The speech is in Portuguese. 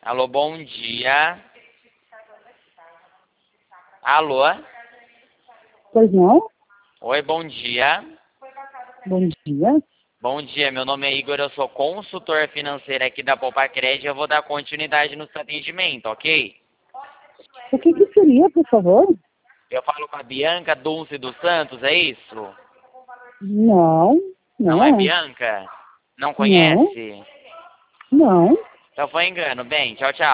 Alô, bom dia. Alô? Pois não? Oi, bom dia. Bom dia. Bom dia, meu nome é Igor, eu sou consultor financeiro aqui da Poupa Crédito e eu vou dar continuidade no seu atendimento, ok? O que seria, por favor? Eu falo com a Bianca Dulce dos Santos, é isso? Não, Não não é é. Bianca? Não Não, conhece? não. Então foi engano. Bem, tchau, tchau.